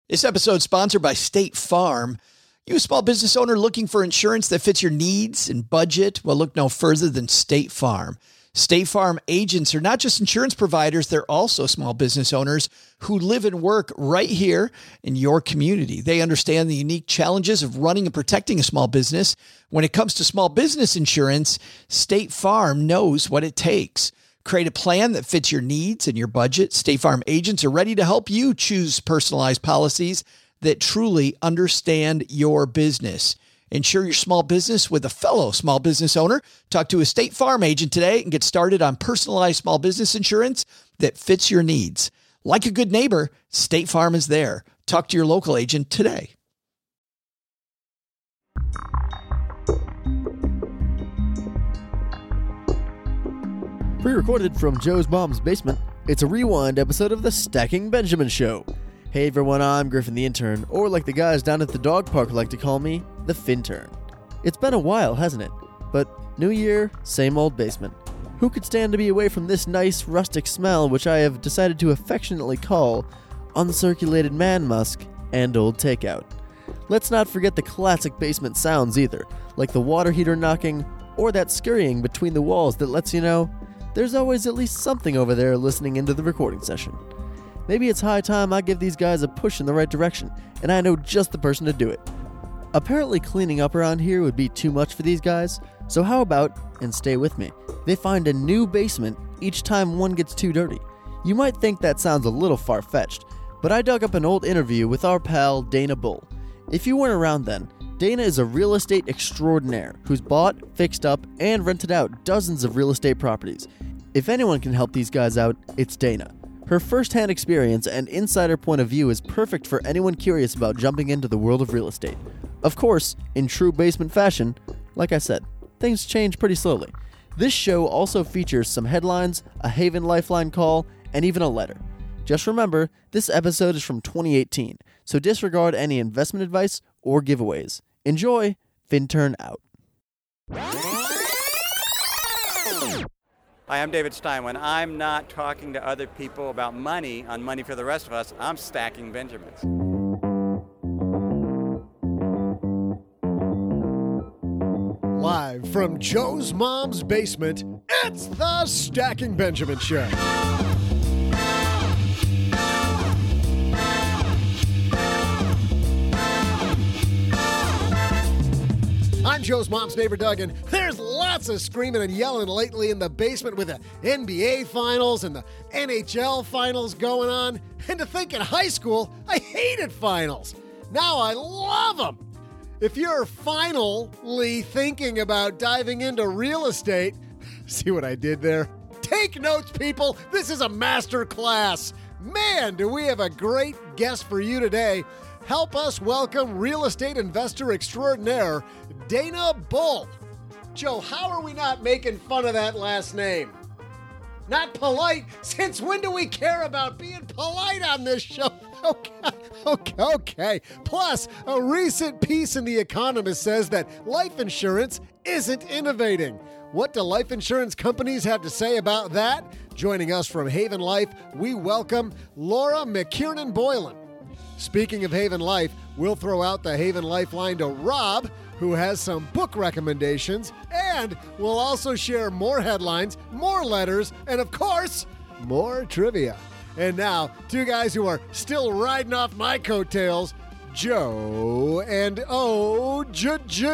This episode sponsored by State Farm. You a small business owner looking for insurance that fits your needs and budget? Well, look no further than State Farm. State Farm agents are not just insurance providers, they're also small business owners who live and work right here in your community. They understand the unique challenges of running and protecting a small business. When it comes to small business insurance, State Farm knows what it takes. Create a plan that fits your needs and your budget. State Farm agents are ready to help you choose personalized policies that truly understand your business. Insure your small business with a fellow small business owner. Talk to a State Farm agent today and get started on personalized small business insurance that fits your needs. Like a good neighbor, State Farm is there. Talk to your local agent today. Pre-recorded from Joe's mom's basement, it's a rewind episode of the Stacking Benjamin Show. Hey everyone, I'm Griffin the Intern, or like the guys down at the dog park like to call me, the Fintern. It's been a while, hasn't it? But new year, same old basement. Who could stand to be away from this nice rustic smell, which I have decided to affectionately call uncirculated man musk and old takeout. Let's not forget the classic basement sounds either, like the water heater knocking, or that scurrying between the walls that lets you know there's always at least something over there listening into the recording session. Maybe it's high time I give these guys a push in the right direction, and I know just the person to do it. Apparently cleaning up around here would be too much for these guys, so how about, and stay with me, they find a new basement each time one gets too dirty. You might think that sounds a little far-fetched, but I dug up an old interview with our pal Dana Bull. If you weren't around then, Dana is a real estate extraordinaire who's bought, fixed up, and rented out dozens of real estate properties. If anyone can help these guys out, it's Dana. Her first-hand experience and insider point of view is perfect for anyone curious about jumping into the world of real estate. Of course, in true basement fashion, like I said, things change pretty slowly. This show also features some headlines, a Haven Lifeline call, and even a letter. Just remember, this episode is from 2018, so disregard any investment advice or giveaways. Enjoy. Fintern out. Hi, I'm David Stein. When I'm not talking to other people about money on Money for the Rest of Us, I'm stacking Benjamins. Live from Joe's mom's basement, it's the Stacking Benjamin Show. I'm Joe's mom's neighbor, Doug, and there's lots of screaming and yelling lately in the basement with the NBA Finals and the NHL Finals going on. And to think in high school, I hated finals. Now I love them. If you're finally thinking about diving into real estate, see what I did there? Take notes, people. This is a master class. Man, do we have a great guest for you today. Help us welcome real estate investor extraordinaire, Dana Bull. Joe, how are we not making fun of that last name? Not polite? Since when do we care about being polite on this show? Okay. Plus, a recent piece in The Economist says that life insurance isn't innovating. What do life insurance companies have to say about that? Joining us from Haven Life, we welcome Laura McKiernan Boylan. Speaking of Haven Life, we'll throw out the Haven Lifeline to Rob, who has some book recommendations, and we'll also share more headlines, more letters, and of course, more trivia. And now, two guys who are still riding off my coattails, Joe and G.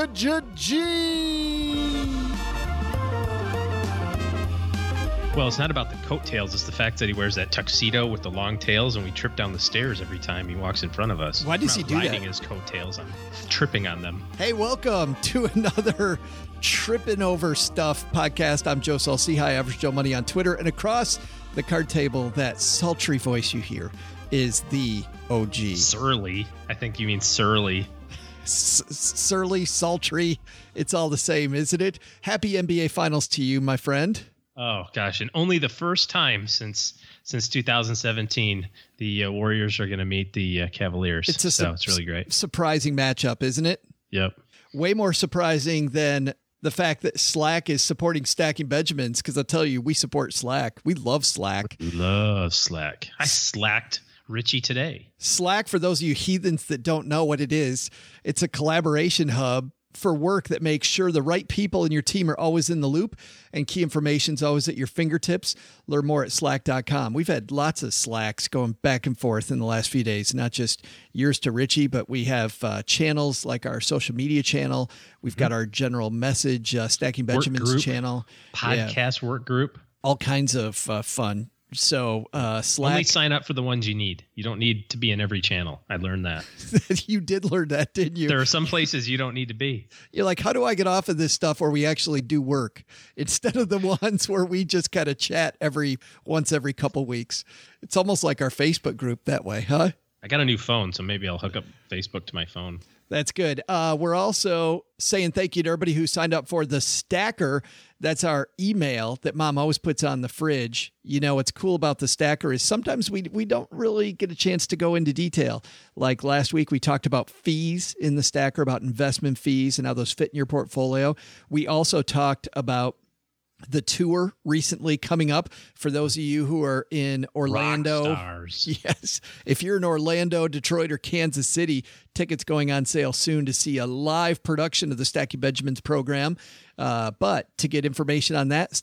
Well, it's not about the coattails. It's the fact that he wears that tuxedo with the long tails, and we trip down the stairs every time he walks in front of us. Why does he do that? Riding his coattails. I'm tripping on them. Hey, welcome to another Tripping Over Stuff podcast. I'm Joe Saul-Sehy, Average Joe Money on Twitter, and across the card table, that sultry voice you hear is the OG. Surly. I think you mean surly. Surly, sultry. It's all the same, isn't it? Happy NBA Finals to you, my friend. Oh, gosh. And only the first time since 2017, the Warriors are going to meet the Cavaliers. It's really great. Surprising matchup, isn't it? Yep. Way more surprising than the fact that Slack is supporting Stacking Benjamins, because I'll tell you, we support Slack. We love Slack. We love Slack. I slacked Richie today. Slack, for those of you heathens that don't know what it is, it's a collaboration hub for work that makes sure the right people in your team are always in the loop and key information is always at your fingertips. Learn more at slack.com. We've had lots of Slacks going back and forth in the last few days, not just yours to Richie, but we have channels like our social media channel. We've got our general message, Stacking Benjamins channel. Podcast work group. All kinds of fun. So Slack. Only sign up for the ones you need. You don't need to be in every channel. I learned that. You did learn that, didn't you? There are some places you don't need to be. You're like, how do I get off of this stuff where we actually do work instead of the ones where we just kind of chat once every couple weeks? It's almost like our Facebook group that way, huh? I got a new phone, so maybe I'll hook up Facebook to my phone. That's good. We're also saying thank you to everybody who signed up for the Stacker. That's our email that Mom always puts on the fridge. You know, what's cool about the Stacker is sometimes we don't really get a chance to go into detail. Like last week, we talked about fees in the Stacker, about investment fees and how those fit in your portfolio. We also talked about the tour recently coming up for those of you who are in Orlando. Rockstars. Yes. If you're in Orlando, Detroit, or Kansas City, tickets going on sale soon to see a live production of the Stacking Benjamins program. But to get information on that,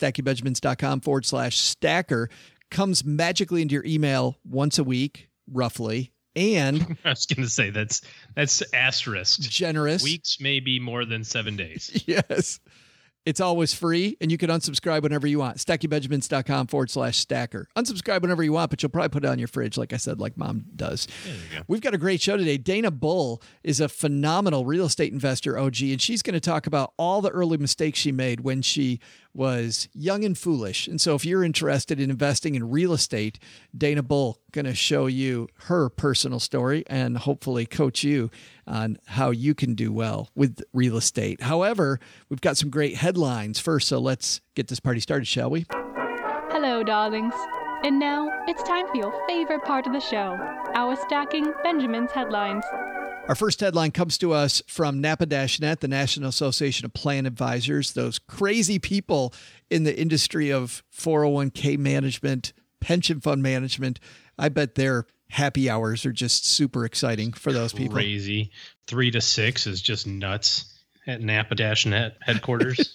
stackingbenjamins.com/stacker comes magically into your email once a week, roughly. And I was going to say that's asterisk. Generous. Weeks, maybe more than 7 days. Yes. It's always free, and you can unsubscribe whenever you want. StackingBenjamins.com/stacker. Unsubscribe whenever you want, but you'll probably put it on your fridge, like I said, like Mom does. There you go. We've got a great show today. Dana Bull is a phenomenal real estate investor, OG, and she's going to talk about all the early mistakes she made when she was young and foolish. And so if you're interested in investing in real estate, Dana Bull going to show you her personal story and hopefully coach you on how you can do well with real estate. However, we've got some great headlines first, so let's get this party started, shall we? Hello, darlings. And now it's time for your favorite part of the show, our Stacking Benjamins headlines. Our first headline comes to us from NAPA-Net, the National Association of Plan Advisors, those crazy people in the industry of 401k management, pension fund management. I bet their happy hours are just super exciting for those people. Crazy. 3 to 6 is just nuts at NAPA-Net headquarters.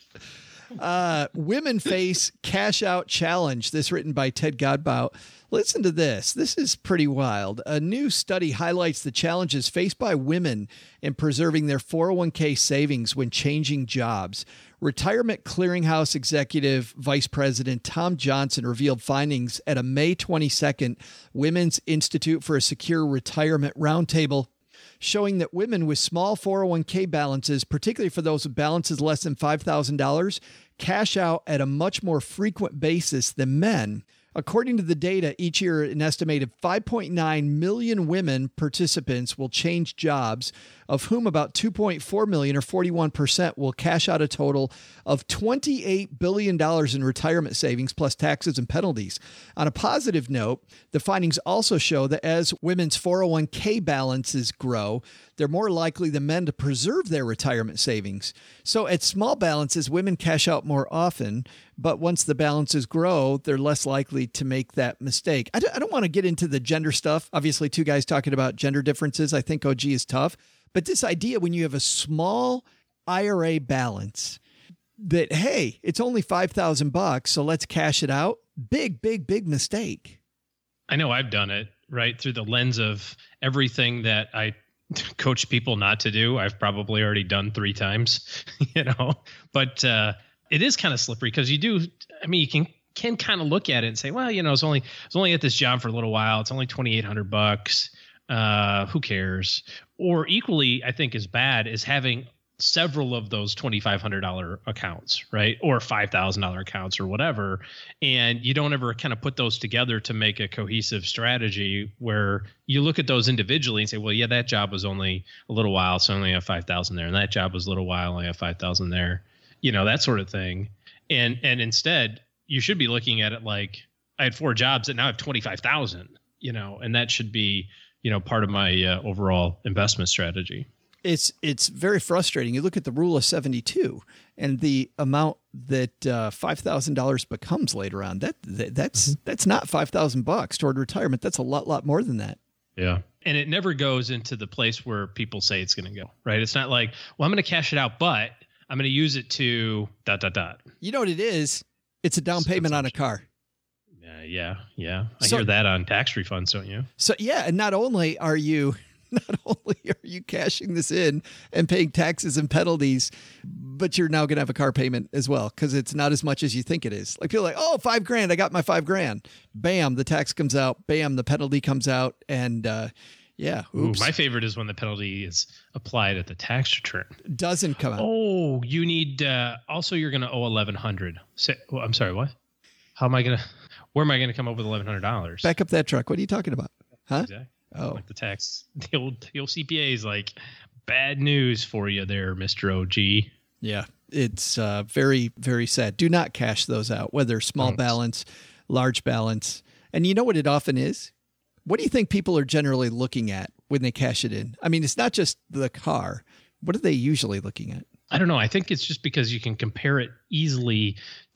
Women face cash out challenge. This written by Ted Godbout. Listen to this. This is pretty wild. A new study highlights the challenges faced by women in preserving their 401k savings when changing jobs. Retirement Clearinghouse Executive Vice President Tom Johnson revealed findings at a May 22nd Women's Institute for a Secure Retirement Roundtable, showing that women with small 401k balances, particularly for those with balances less than $5,000, cash out at a much more frequent basis than men. According to the data, each year an estimated 5.9 million women participants will change jobs, of whom about 2.4 million or 41% will cash out a total of $28 billion in retirement savings plus taxes and penalties. On a positive note, the findings also show that as women's 401k balances grow, they're more likely than men to preserve their retirement savings. So at small balances, women cash out more often, but once the balances grow, they're less likely to make that mistake. I don't want to get into the gender stuff. Obviously, two guys talking about gender differences. I think OG is tough. But this idea when you have a small IRA balance that, hey, it's only $5,000, so let's cash it out. Big mistake. I know I've done it, right? Through the lens of everything that I coach people not to do. I've probably already done 3 times, but it is kind of slippery because you can kind of look at it and say, well, it's only at this job for a little while. It's only $2,800. Who cares? Or equally, I think as bad is having several of those $2,500 accounts, right? Or $5,000 accounts or whatever. And you don't ever kind of put those together to make a cohesive strategy where you look at those individually and say, well, yeah, that job was only a little while, so I only have 5,000 there. And that job was a little while, I only have 5,000 there, that sort of thing. And instead you should be looking at it like I had 4 jobs and now I have 25,000, and that should be, part of my overall investment strategy. It's very frustrating. You look at the rule of 72 and the amount that $5,000 becomes later on. That's not $5,000 toward retirement. That's a lot more than that. Yeah. And it never goes into the place where people say it's going to go, right? It's not like, well, I'm going to cash it out, but I'm going to use it to ... You know what it is? It's a down payment on a car. Yeah. I hear that on tax refunds, don't you? So yeah, and not only are you cashing this in and paying taxes and penalties, but you're now going to have a car payment as well because it's not as much as you think it is. Like people are like, oh, $5,000, I got my $5,000. Bam, the tax comes out. Bam, the penalty comes out, and yeah. Oops. Ooh, my favorite is when the penalty is applied at the tax return. Doesn't come out. Oh, you need. Also, you're going to owe $1,100. I'm sorry. What? Where am I going to come up with $1,100? Back up that truck. What are you talking about? Huh? Exactly. Oh, like the tax. The old CPA is like bad news for you there, Mr. OG. Yeah, it's very, very sad. Do not cash those out, whether small balance, large balance. And you know what it often is? What do you think people are generally looking at when they cash it in? I mean, it's not just the car. What are they usually looking at? I don't know. I think it's just because you can compare it easily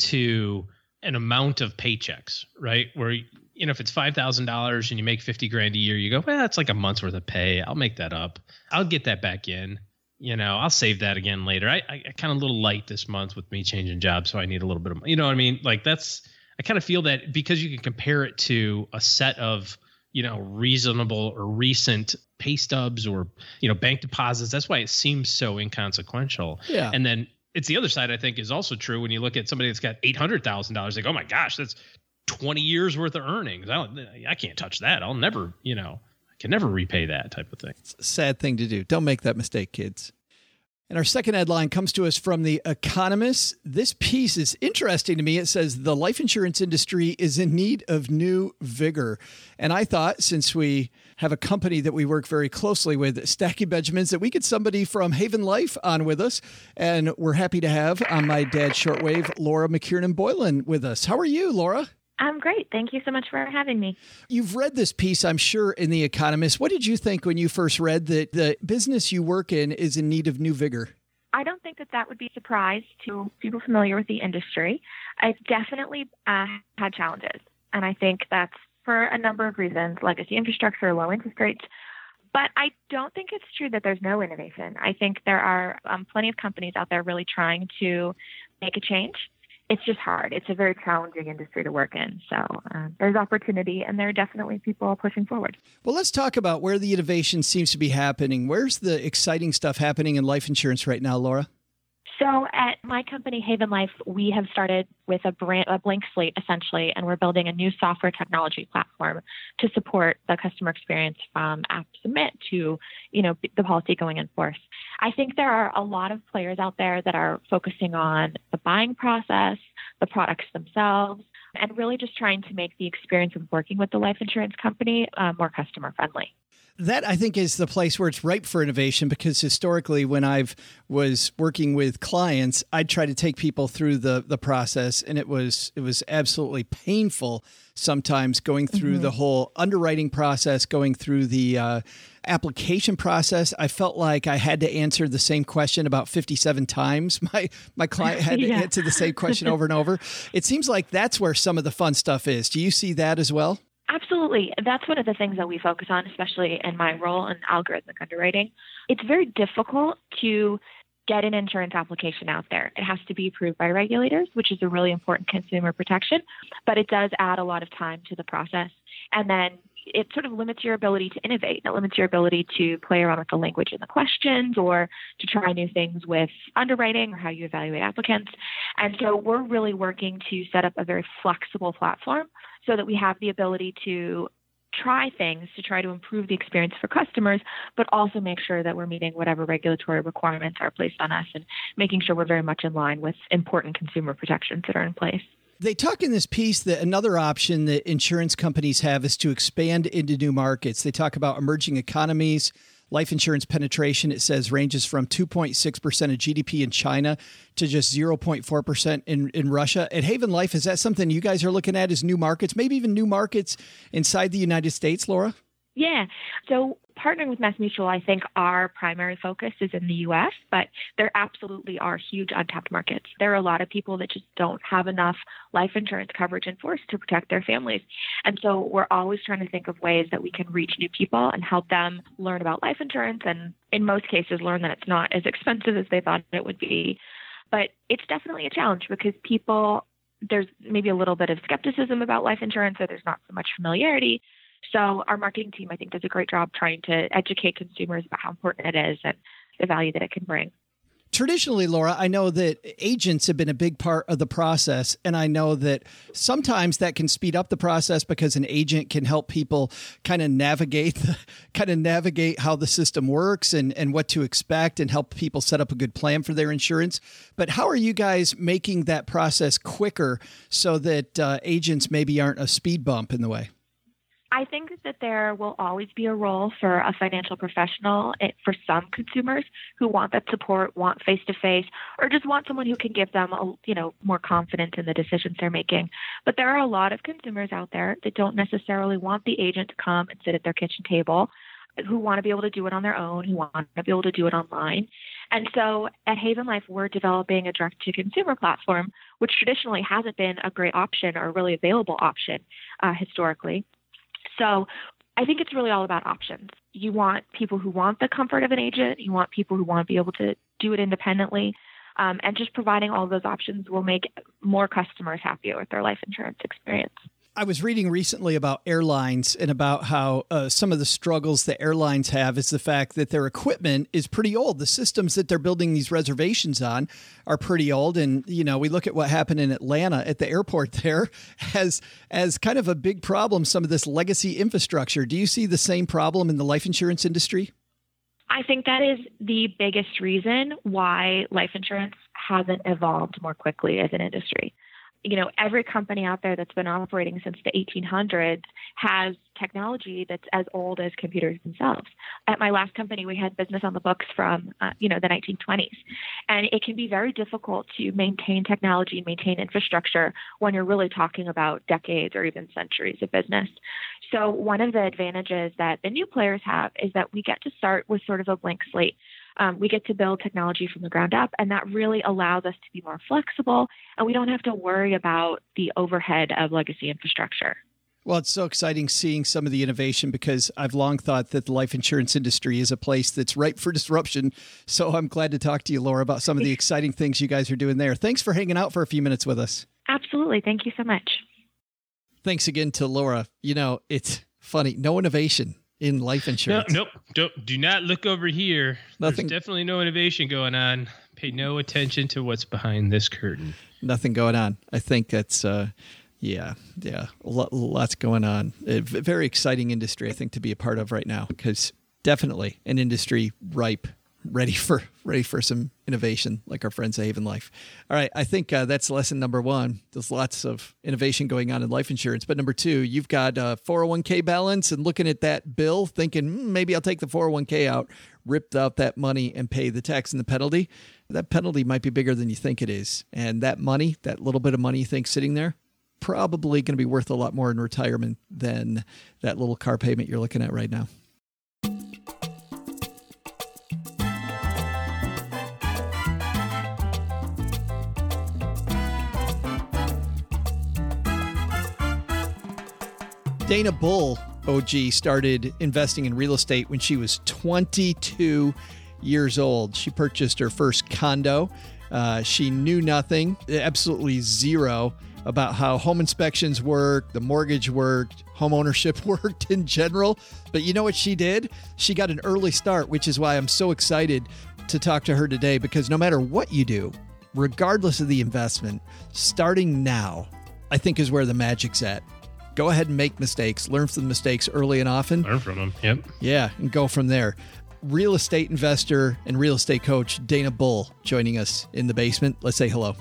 to an amount of paychecks, right? Where, you know, if it's $5,000 and you make $50,000 a year, you go, well, that's like a month's worth of pay. I'll make that up. I'll get that back in. You know, I'll save that again later. I kind of a little light this month with me changing jobs, so I need a little bit of, you know what I mean? Like I kind of feel that because you can compare it to a set of, you know, reasonable or recent pay stubs or, you know, bank deposits. That's why it seems so inconsequential. Yeah. And then it's the other side, I think, is also true when you look at somebody that's got $800,000. Like, oh my gosh, that's 20 years worth of earnings. I can't touch that. I'll never, you know, I can never repay that type of thing. It's a sad thing to do. Don't make that mistake, kids. And our second headline comes to us from The Economist. This piece is interesting to me. It says the life insurance industry is in need of new vigor. And I thought, since we have a company that we work very closely with, Stacking Benjamins, that we get somebody from Haven Life on with us. And we're happy to have on my dad's shortwave, Laura McKiernan Boylan with us. How are you, Laura? I'm great. Thank you so much for having me. You've read this piece, I'm sure, in The Economist. What did you think when you first read that the business you work in is in need of new vigor? I don't think that would be a surprise to people familiar with the industry. I've definitely had challenges, and I think that's for a number of reasons, legacy infrastructure, low interest rates. But I don't think it's true that there's no innovation. I think there are plenty of companies out there really trying to make a change. It's just hard. It's a very challenging industry to work in. So there's opportunity, and there are definitely people pushing forward. Well, let's talk about where the innovation seems to be happening. Where's the exciting stuff happening in life insurance right now, Laura? So at my company, Haven Life, we have started with a blank slate, essentially, and we're building a new software technology platform to support the customer experience from app submit to, you know, the policy going in force. I think there are a lot of players out there that are focusing on the buying process, the products themselves, and really just trying to make the experience of working with the life insurance company more customer friendly. That, I think, is the place where it's ripe for innovation, because historically, when I was working with clients, I'd try to take people through the process, and it was absolutely painful sometimes going through the whole underwriting process, going through the application process. I felt like I had to answer the same question about 57 times. My client had to answer the same question over and over. It seems like that's where some of the fun stuff is. Do you see that as well? Absolutely. That's one of the things that we focus on, especially in my role in algorithmic underwriting. It's very difficult to get an insurance application out there. It has to be approved by regulators, which is a really important consumer protection, but it does add a lot of time to the process. And then it sort of limits your ability to innovate. It limits your ability to play around with the language in the questions or to try new things with underwriting or how you evaluate applicants. And so we're really working to set up a very flexible platform so that we have the ability to try things to try to improve the experience for customers, but also make sure that we're meeting whatever regulatory requirements are placed on us and making sure we're very much in line with important consumer protections that are in place. They talk in this piece that another option that insurance companies have is to expand into new markets. They talk about emerging economies. Life insurance penetration, it says, ranges from 2.6% of GDP in China to just 0.4% in Russia. At Haven Life, is that something you guys are looking at as new markets, maybe even new markets inside the United States, Laura? Yeah. So Partnering with MassMutual, I think our primary focus is in the U.S., but there absolutely are huge untapped markets. There are a lot of people that just don't have enough life insurance coverage in force to protect their families. And so we're always trying to think of ways that we can reach new people and help them learn about life insurance, and in most cases learn that it's not as expensive as they thought it would be. But it's definitely a challenge because there's maybe a little bit of skepticism about life insurance, or there's not so much familiarity. So our marketing team, I think, does a great job trying to educate consumers about how important it is and the value that it can bring. Traditionally, Laura, I know that agents have been a big part of the process, and I know that sometimes that can speed up the process because an agent can help people kind of navigate how the system works and what to expect, and help people set up a good plan for their insurance. But how are you guys making that process quicker so that agents maybe aren't a speed bump in the way? I think that there will always be a role for a financial professional for some consumers who want that support, want face-to-face, or just want someone who can give them more confidence in the decisions they're making. But there are a lot of consumers out there that don't necessarily want the agent to come and sit at their kitchen table, who want to be able to do it on their own, who want to be able to do it online. And so at Haven Life, we're developing a direct-to-consumer platform, which traditionally hasn't been a great option or a really available option historically. So I think it's really all about options. You want people who want the comfort of an agent. You want people who want to be able to do it independently. And just providing all of those options will make more customers happier with their life insurance experience. I was reading recently about airlines and about how some of the struggles that airlines have is the fact that their equipment is pretty old. The systems that they're building these reservations on are pretty old. And, we look at what happened in Atlanta at the airport there as kind of a big problem, some of this legacy infrastructure. Do you see the same problem in the life insurance industry? I think that is the biggest reason why life insurance hasn't evolved more quickly as an industry. Every company out there that's been operating since the 1800s has technology that's as old as computers themselves. At my last company, we had business on the books from, the 1920s. And it can be very difficult to maintain technology, maintain infrastructure when you're really talking about decades or even centuries of business. So one of the advantages that the new players have is that we get to start with sort of a blank slate. We get to build technology from the ground up, and that really allows us to be more flexible, and we don't have to worry about the overhead of legacy infrastructure. Well, it's so exciting seeing some of the innovation because I've long thought that the life insurance industry is a place that's ripe for disruption. So I'm glad to talk to you, Laura, about some of the exciting things you guys are doing there. Thanks for hanging out for a few minutes with us. Absolutely. Thank you so much. Thanks again to Laura. It's funny. No innovation in life insurance. Nope. Do not look over here. Nothing. There's definitely no innovation going on. Pay no attention to what's behind this curtain. Nothing going on. I think that's, lots going on. A very exciting industry, I think, to be a part of right now, because definitely an industry ripe, ready for some innovation, like our friends at Haven Life. All right, I think that's lesson number one. There's lots of innovation going on in life insurance. But number two, you've got a 401k balance and looking at that bill, thinking maybe I'll take the 401k out, rip out that money, and pay the tax and the penalty. That penalty might be bigger than you think it is, and that money, that little bit of money you think sitting there, probably going to be worth a lot more in retirement than that little car payment you're looking at right now. Dana Bull, OG, started investing in real estate when she was 22 years old. She purchased her first condo. She knew nothing, absolutely zero, about how home inspections work, the mortgage worked, home ownership worked in general. But you know what she did? She got an early start, which is why I'm so excited to talk to her today, because no matter what you do, regardless of the investment, starting now, I think is where the magic's at. Go ahead and make mistakes, learn from the mistakes early and often. Learn from them, yep. Yeah, and go from there. Real estate investor and real estate coach Dana Bull joining us in the basement. Let's say hello.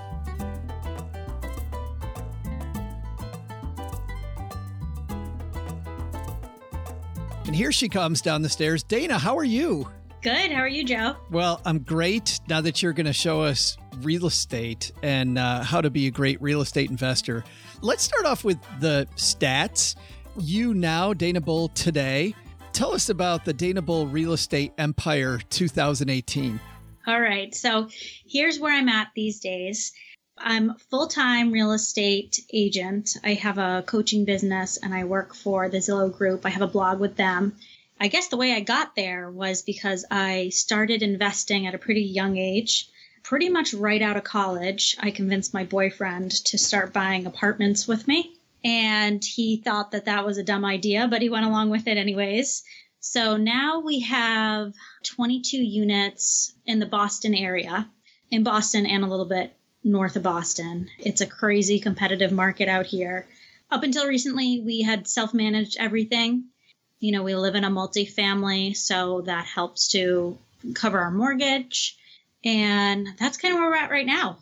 And here she comes down the stairs. Dana, how are you? Good. How are you, Joe? Well, I'm great now that you're going to show us real estate and how to be a great real estate investor. Let's start off with the stats. You now, Dana Bull, today Tell us about the Dana Bull Real Estate Empire 2018. All right. So here's where I'm at these days. I'm a full-time real estate agent. I have a coaching business and I work for the Zillow Group. I have a blog with them. I guess the way I got there was because I started investing at a pretty young age. Pretty much right out of college, I convinced my boyfriend to start buying apartments with me. And he thought that that was a dumb idea, but he went along with it anyways. So now we have 22 units in the Boston area, in Boston and a little bit north of Boston. It's a crazy competitive market out here. Up until recently, we had self-managed everything. You know, we live in a multifamily, so that helps to cover our mortgage. And that's kind of where we're at right now.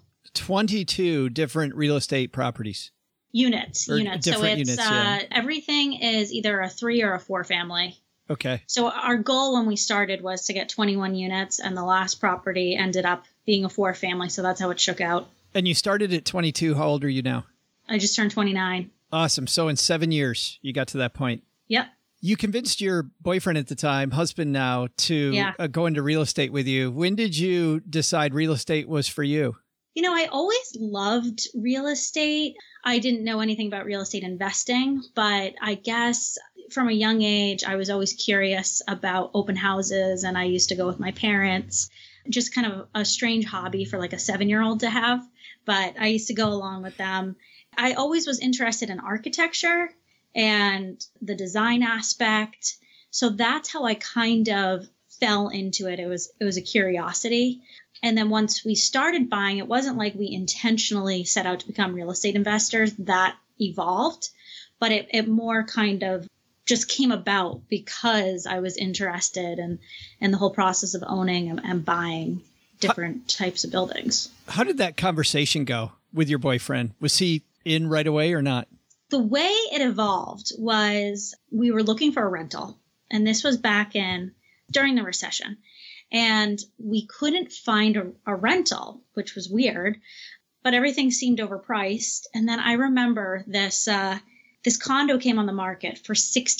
22 different real estate properties. Units. So it's units, yeah. Everything is either a 3 or a 4 family. Okay. So our goal when we started was to get 21 units, and the last property ended up being a 4 family. So that's how it shook out. And you started at 22. How old are you now? I just turned 29. Awesome. So in 7 years, you got to that point. Yep. You convinced your boyfriend at the time, husband now, to go into real estate with you. When did you decide real estate was for you? You know, I always loved real estate. I didn't know anything about real estate investing, but I guess from a young age, I was always curious about open houses, and I used to go with my parents. Just kind of a strange hobby for like a 7-year-old to have, but I used to go along with them. I always was interested in architecture and the design aspect. So that's how I kind of fell into it. It was a curiosity. And then once we started buying, it wasn't like we intentionally set out to become real estate investors. That evolved, but it more kind of just came about because I was interested in the whole process of owning and buying different types of buildings. How did that conversation go with your boyfriend? Was he in right away or not? The way it evolved was we were looking for a rental, and this was back during the recession, and we couldn't find a rental, which was weird, but everything seemed overpriced. And then I remember this condo came on the market for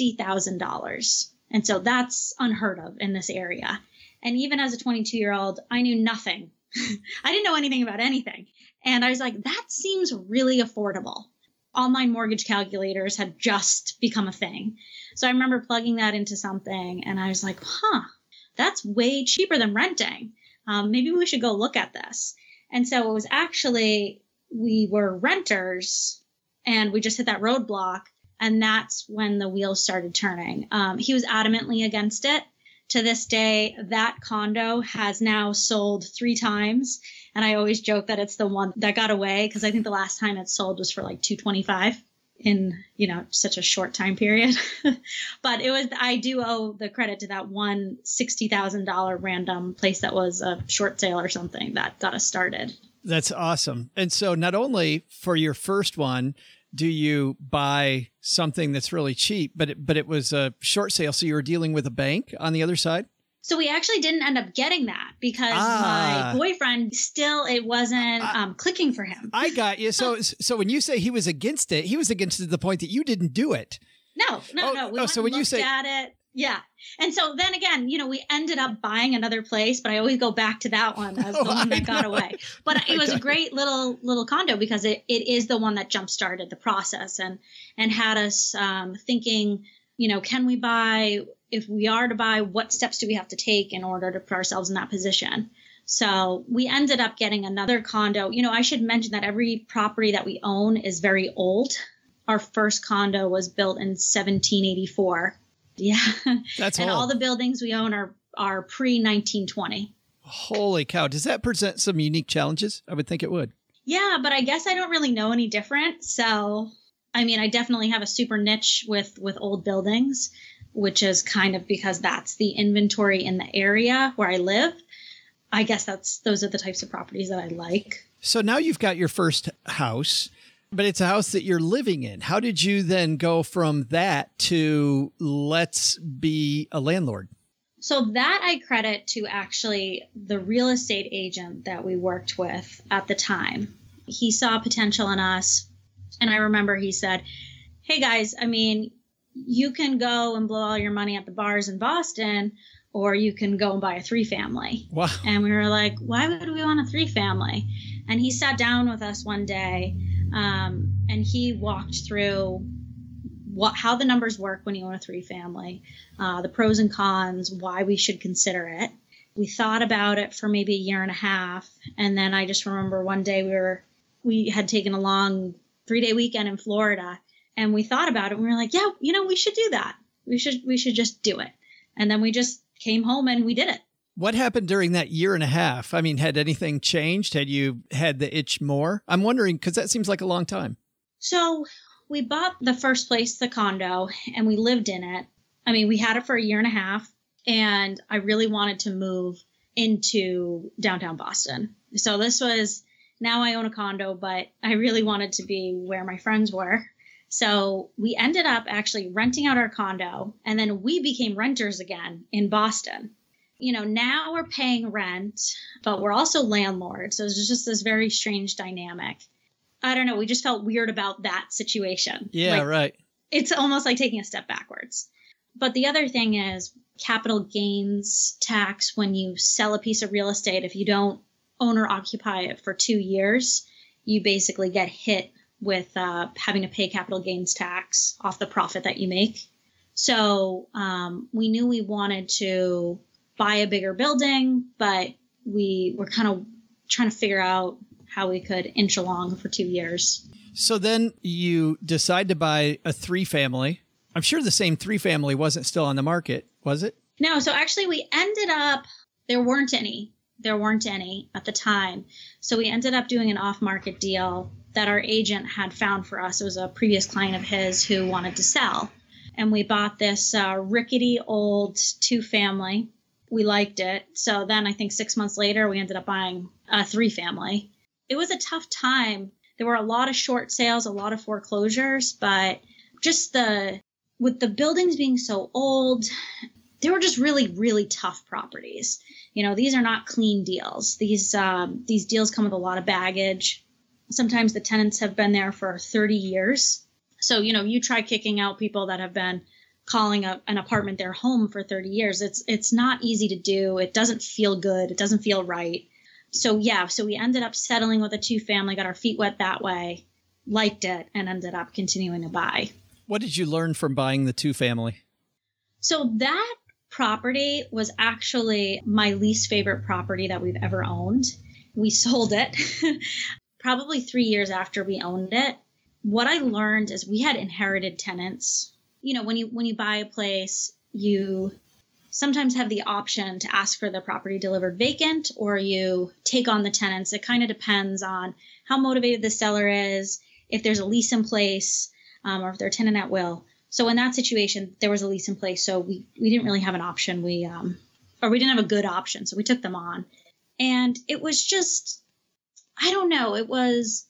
$60,000. And so that's unheard of in this area. And even as a 22-year-old, I knew nothing. I didn't know anything about anything. And I was like, that seems really affordable. Online mortgage calculators had just become a thing. So I remember plugging that into something and I was like, that's way cheaper than renting. Maybe we should go look at this. And so it was actually, we were renters and we just hit that roadblock. And that's when the wheels started turning. He was adamantly against it. To this day, that condo has now sold 3 times. And I always joke that it's the one that got away because I think the last time it sold was for like $225 in, such a short time period. But I do owe the credit to that one $60,000 random place that was a short sale or something that got us started. That's awesome. And so not only for your first one, do you buy something that's really cheap, but it was a short sale. So you were dealing with a bank on the other side? So we actually didn't end up getting that because my boyfriend it wasn't clicking for him. I got you. So when you say he was against it to the point that you didn't do it. No. We looked at it. Yeah. And so then again, we ended up buying another place, but I always go back to that one as the one that got away. But it was a great little condo because it is the one that jump-started the process and had us thinking, can we buy? If we are to buy, what steps do we have to take in order to put ourselves in that position? So we ended up getting another condo. I should mention that every property that we own is very old. Our first condo was built in 1784. Yeah. That's and old. All the buildings we own are pre-1920. Holy cow. Does that present some unique challenges? I would think it would. Yeah, but I guess I don't really know any different. So, I definitely have a super niche with old buildings, which is kind of because that's the inventory in the area where I live. I guess those are the types of properties that I like. So now you've got your first house. But it's a house that you're living in. How did you then go from that to let's be a landlord? So that I credit to actually the real estate agent that we worked with at the time. He saw potential in us. And I remember he said, hey guys, you can go and blow all your money at the bars in Boston, or you can go and buy a 3-family. Wow. And we were like, why would we want a 3-family? And he sat down with us one day, and he walked through how the numbers work when you own a 3-family, the pros and cons, why we should consider it. We thought about it for maybe a year and a half. And then I just remember one day we had taken a long 3-day weekend in Florida, and we thought about it. And we were like, yeah, we should do that. We should just do it. And then we just came home and we did it. What happened during that year and a half? I mean, had anything changed? Had you had the itch more? I'm wondering, because that seems like a long time. So we bought the first place, the condo, and we lived in it. I mean, we had it for a year and a half, and I really wanted to move into downtown Boston. So this was, now I own a condo, but I really wanted to be where my friends were. So we ended up actually renting out our condo, and then we became renters again in Boston. Now we're paying rent, but we're also landlords. So it's just this very strange dynamic. I don't know. We just felt weird about that situation. Yeah, right. It's almost like taking a step backwards. But the other thing is capital gains tax when you sell a piece of real estate. If you don't own or occupy it for 2 years, you basically get hit with having to pay capital gains tax off the profit that you make. So we knew we wanted to buy a bigger building, but we were kind of trying to figure out how we could inch along for 2 years. So then you decide to buy a 3-family. I'm sure the same 3-family wasn't still on the market, was it? No, so actually we ended up, there weren't any at the time. So we ended up doing an off-market deal that our agent had found for us. It was a previous client of his who wanted to sell. And we bought this rickety old 2-family. We liked it. So then I think 6 months later, we ended up buying a 3-family. It was a tough time. There were a lot of short sales, a lot of foreclosures, but just with the buildings being so old, they were just really, really tough properties. These are not clean deals. These deals come with a lot of baggage. Sometimes the tenants have been there for 30 years. So, you try kicking out people that have been calling an apartment their home for 30 years. It's not easy to do. It doesn't feel good. It doesn't feel right. So we ended up settling with a 2-family, got our feet wet that way, liked it, and ended up continuing to buy. What did you learn from buying the 2-family? So that property was actually my least favorite property that we've ever owned. We sold it probably 3 years after we owned it. What I learned is we had inherited tenants. When you buy a place, you sometimes have the option to ask for the property delivered vacant, or you take on the tenants. It kind of depends on how motivated the seller is, if there's a lease in place, or if they're a tenant at will. So in that situation, there was a lease in place. So we didn't really have an option. We didn't have a good option. So we took them on. And it was just, I don't know. It was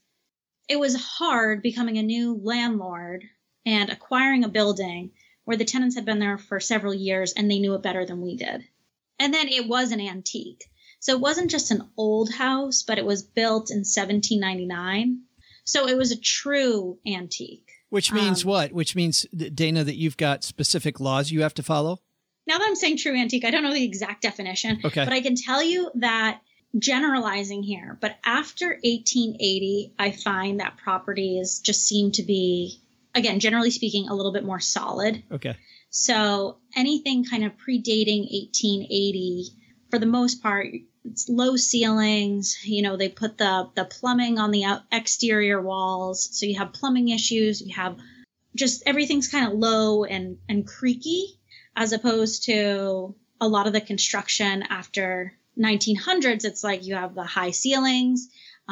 hard becoming a new landlord and acquiring a building where the tenants had been there for several years and they knew it better than we did. And then it was an antique. So it wasn't just an old house, but it was built in 1799. So it was a true antique. Which means what? Which means, Dana, that you've got specific laws you have to follow? Now that I'm saying true antique, I don't know the exact definition. Okay. But I can tell you that, generalizing here, but after 1880, I find that properties just seem to be, again, generally speaking, a little bit more solid. Okay. So anything kind of predating 1880, for the most part, it's low ceilings. They put the plumbing on the exterior walls. So you have plumbing issues. You have just everything's kind of low and creaky, as opposed to a lot of the construction after 1900s. It's like you have the high ceilings.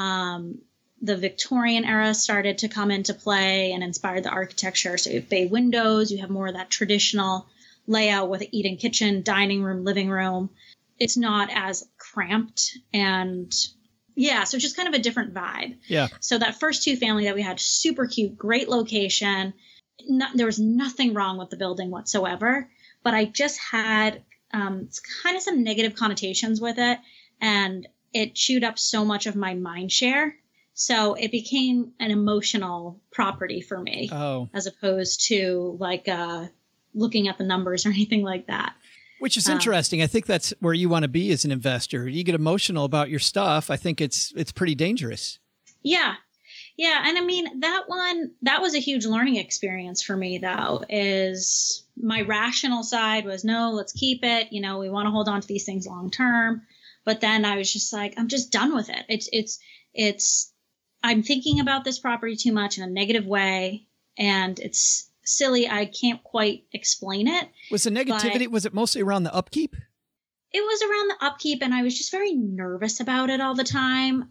The Victorian era started to come into play and inspired the architecture. So you have bay windows. You have more of that traditional layout with an eat-in kitchen, dining room, living room. It's not as cramped, and so just kind of a different vibe. Yeah. So that first 2-family that we had, super cute, great location. There was nothing wrong with the building whatsoever, but I just had kind of some negative connotations with it, and it chewed up so much of my mind share. So it became an emotional property for me, as opposed to like looking at the numbers or anything like that. Which is interesting. I think that's where you want to be as an investor. You get emotional about your stuff. I think it's pretty dangerous. Yeah. Yeah. And I mean, that was a huge learning experience for me, though, is my rational side was, no, let's keep it. You know, we want to hold on to these things long term. But then I was just like, I'm just done with it. I'm thinking about this property too much in a negative way, and it's silly. I can't quite explain it. Was the negativity, was it mostly around the upkeep? It was around the upkeep, and I was just very nervous about it all the time.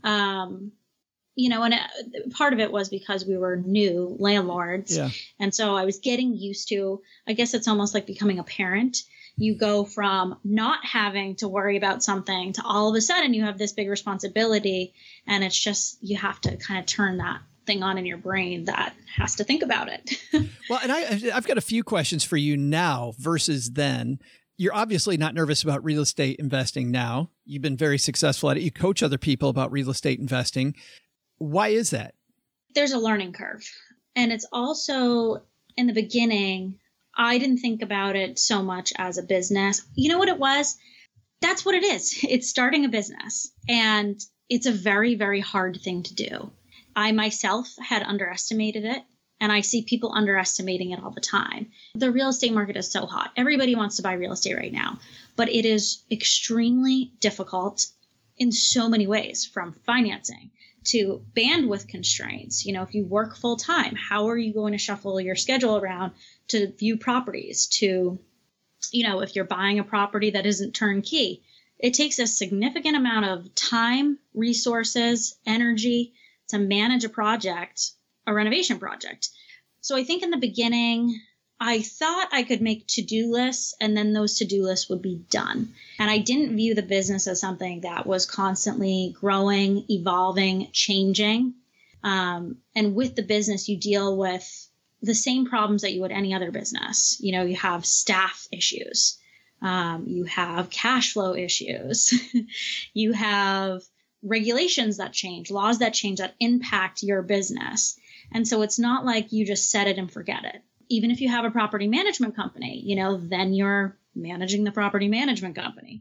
You know, and part of it was because we were new landlords. Yeah. And so I was getting used to, I guess it's almost like becoming a parent. You go from not having to worry about something to all of a sudden you have this big responsibility, and it's just, you have to kind of turn that thing on in your brain that has to think about it. Well, and I've got a few questions for you now versus then. You're obviously not nervous about real estate investing now. You've been very successful at it. You coach other people about real estate investing. Why is that? There's a learning curve. And it's also, in the beginning, I didn't think about it so much as a business. You know what it was? That's what it is. It's starting a business. And it's a very, very hard thing to do. I myself had underestimated it, and I see people underestimating it all the time. The real estate market is so hot. Everybody wants to buy real estate right now, but it is extremely difficult in so many ways, from financing to bandwidth constraints. You know, if you work full time, how are you going to shuffle your schedule around to view properties? To, you know, if you're buying a property that isn't turnkey, it takes a significant amount of time, resources, energy to manage a project, a renovation project. So I think in the beginning, I thought I could make to-do lists, and then those to-do lists would be done. And I didn't view the business as something that was constantly growing, evolving, changing. And with the business, you deal with the same problems that you would any other business. You know, you have staff issues. You have cash flow issues. You have regulations that change, laws that change, that impact your business. And so it's not like you just set it and forget it. Even if you have a property management company, you know, then you're managing the property management company.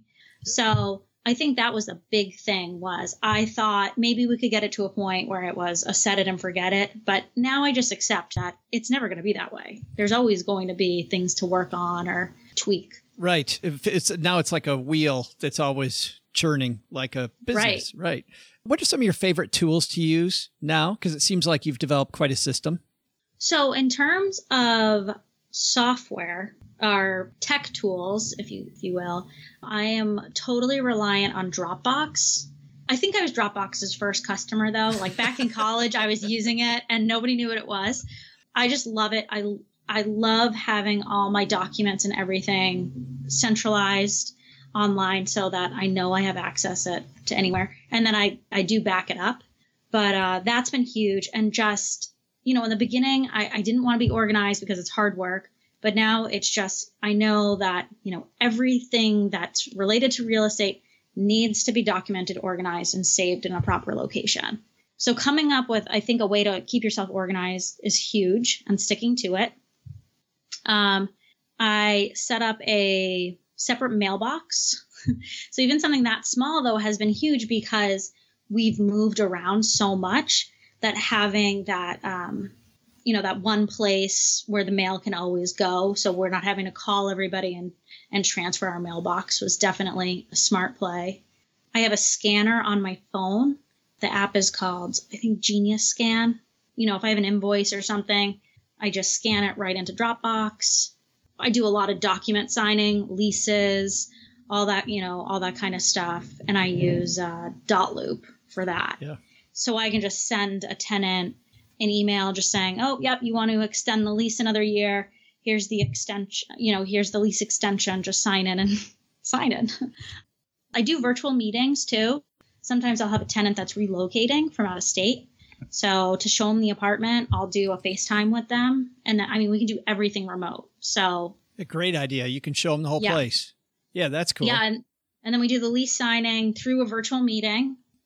So I think that was the big thing. Was I thought maybe we could get it to a point where it was a set it and forget it. But now I just accept that it's never going to be that way. There's always going to be things to work on or tweak. Right. Now it's like a wheel that's always churning like a business. Right. What are some of your favorite tools to use now? Because it seems like you've developed quite a system. So in terms of software, or tech tools, if you will, I am totally reliant on Dropbox. I think I was Dropbox's first customer, though. Like back in college, I was using it and nobody knew what it was. I just love it. I love having all my documents and everything centralized online so that I know I have access to anywhere. And then I do back it up. But that's been huge. And just, you know, in the beginning, I didn't want to be organized because it's hard work. But now it's just, I know that, you know, everything that's related to real estate needs to be documented, organized, and saved in a proper location. So coming up with, I think, a way to keep yourself organized is huge, and sticking to it. I set up a separate mailbox. So even something that small, though, has been huge because we've moved around so much that having that, you know, that one place where the mail can always go, so we're not having to call everybody and transfer our mailbox, was definitely a smart play. I have a scanner on my phone. The app is called, I think, Genius Scan. You know, if I have an invoice or something, I just scan it right into Dropbox. I do a lot of document signing, leases, all that, you know, all that kind of stuff. And I use Dotloop for that. Yeah. So I can just send a tenant an email just saying, oh, yep, you want to extend the lease another year. Here's the extension, you know, here's the lease extension. Just sign in and sign it. I do virtual meetings too. Sometimes I'll have a tenant that's relocating from out of state. So to show them the apartment, I'll do a FaceTime with them. And I mean, we can do everything remote. So a great idea. You can show them the whole place. Yeah, that's cool. Yeah. And then we do the lease signing through a virtual meeting.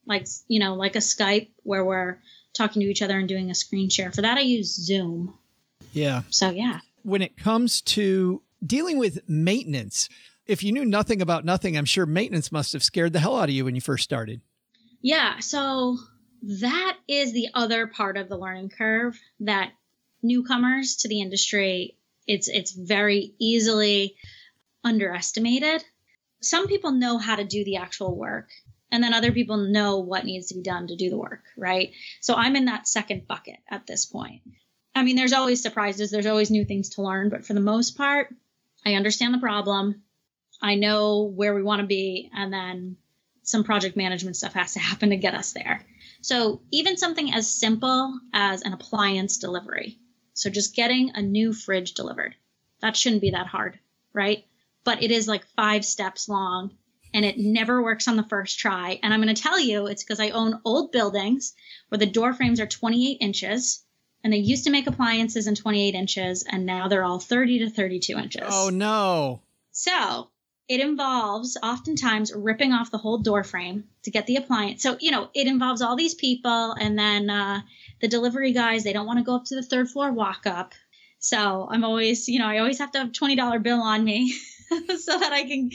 like a Skype where we're talking to each other and doing a screen share. For that, I use Zoom. Yeah. So, yeah. When it comes to dealing with maintenance, if you knew nothing about nothing, I'm sure maintenance must have scared the hell out of you when you first started. Yeah. So that is the other part of the learning curve that newcomers to the industry, it's very easily underestimated. Some people know how to do the actual work, and then other people know what needs to be done to do the work, right? So I'm in that second bucket at this point. I mean, there's always surprises. There's always new things to learn. But for the most part, I understand the problem. I know where we want to be. And then some project management stuff has to happen to get us there. So even something as simple as an appliance delivery. So just getting a new fridge delivered. That shouldn't be that hard, right? But it is like 5 steps long, and it never works on the first try. And I'm going to tell you, it's because I own old buildings where the door frames are 28 inches, and they used to make appliances in 28 inches, and now they're all 30 to 32 inches. Oh, no. So it involves oftentimes ripping off the whole door frame to get the appliance. So, it involves all these people, and then the delivery guys, they don't want to go up to the 3rd floor walk up. So I'm always, I always have to have a $20 bill on me so that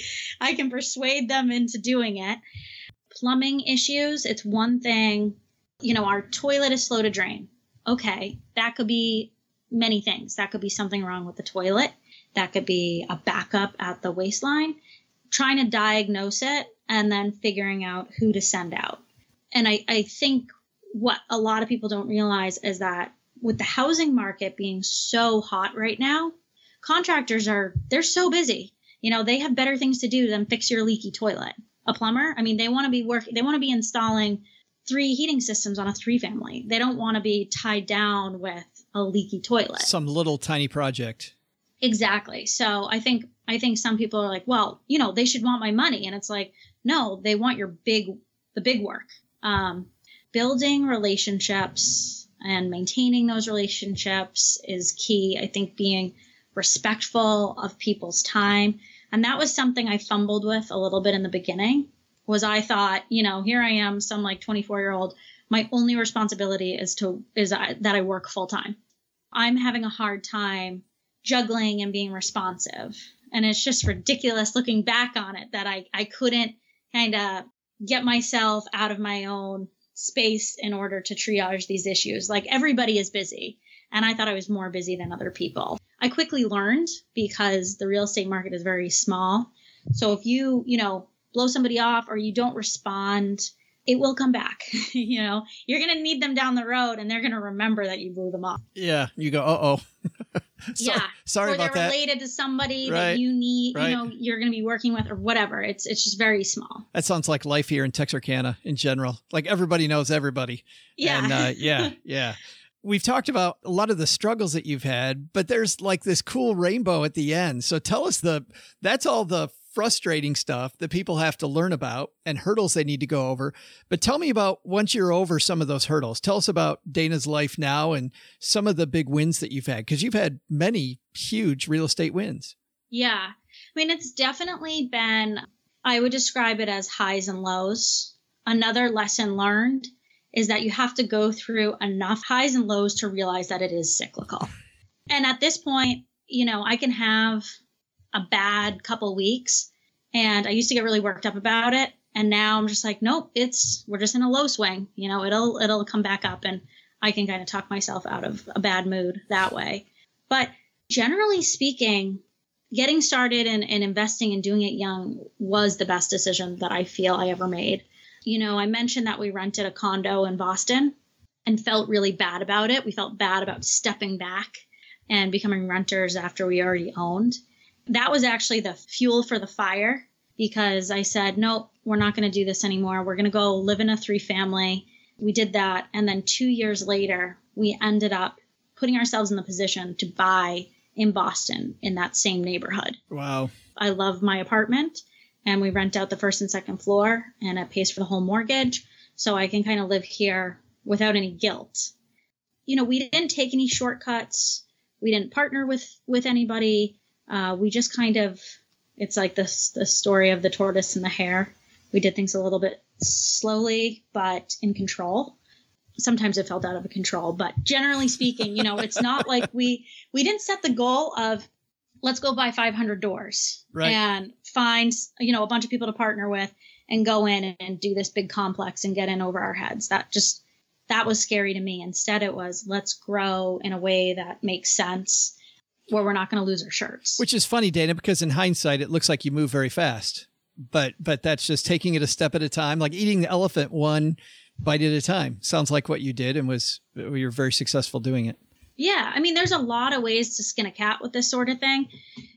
I can persuade them into doing it. Plumbing issues, it's one thing, our toilet is slow to drain. Okay, that could be many things. That could be something wrong with the toilet. That could be a backup at the waistline. Trying to diagnose it and then figuring out who to send out. And I think what a lot of people don't realize is that with the housing market being so hot right now, contractors they're so busy. They have better things to do than fix your leaky toilet. A plumber, they want to be installing 3 heating systems on a 3-family. They don't want to be tied down with a leaky toilet. Some little tiny project. Exactly. So I think some people are like, well, they should want my money. And it's like, no, they want the big work. Building relationships and maintaining those relationships is key. I think being respectful of people's time. And that was something I fumbled with a little bit in the beginning. Was I thought, here I am, some like 24-year-old, my only responsibility is that I work full time. I'm having a hard time juggling and being responsive. And it's just ridiculous looking back on it that I couldn't kind of get myself out of my own space in order to triage these issues. Like everybody is busy. And I thought I was more busy than other people. I quickly learned because the real estate market is very small. So if you blow somebody off or you don't respond, it will come back. You're going to need them down the road and they're going to remember that you blew them off. Yeah. You go, uh-oh. Sorry about that. Or they're related to somebody that you need, you're going to be working with or whatever. It's just very small. That sounds like life here in Texarkana in general. Like everybody knows everybody. Yeah. And yeah. We've talked about a lot of the struggles that you've had, but there's like this cool rainbow at the end. So tell us that's all the frustrating stuff that people have to learn about and hurdles they need to go over. But tell me about once you're over some of those hurdles. Tell us about Dana's life now and some of the big wins that you've had, because you've had many huge real estate wins. Yeah. It's definitely been, I would describe it as highs and lows. Another lesson learned is that you have to go through enough highs and lows to realize that it is cyclical. And at this point, I can have a bad couple weeks, and I used to get really worked up about it. And now I'm just like, nope, we're just in a low swing. It'll come back up, and I can kind of talk myself out of a bad mood that way. But generally speaking, getting started and investing and doing it young was the best decision that I feel I ever made. I mentioned that we rented a condo in Boston and felt really bad about it. We felt bad about stepping back and becoming renters after we already owned. That was actually the fuel for the fire, because I said, nope, we're not going to do this anymore. We're going to go live in a 3-family. We did that. And then 2 years later, we ended up putting ourselves in the position to buy in Boston in that same neighborhood. Wow. I love my apartment, and we rent out the 1st and 2nd floor, and it pays for the whole mortgage. So I can kind of live here without any guilt. We didn't take any shortcuts. We didn't partner with anybody. We just kind of, it's like the story of the tortoise and the hare. We did things a little bit slowly, but in control. Sometimes it felt out of control, but generally speaking, it's not like we didn't set the goal of let's go buy 500 doors and find, a bunch of people to partner with and go in and do this big complex and get in over our heads. That was scary to me. Instead, it was let's grow in a way that makes sense where we're not going to lose our shirts. Which is funny, Dana, because in hindsight, it looks like you move very fast, but that's just taking it a step at a time, like eating the elephant one bite at a time. Sounds like what you did, and you're very successful doing it. Yeah. I mean, there's a lot of ways to skin a cat with this sort of thing.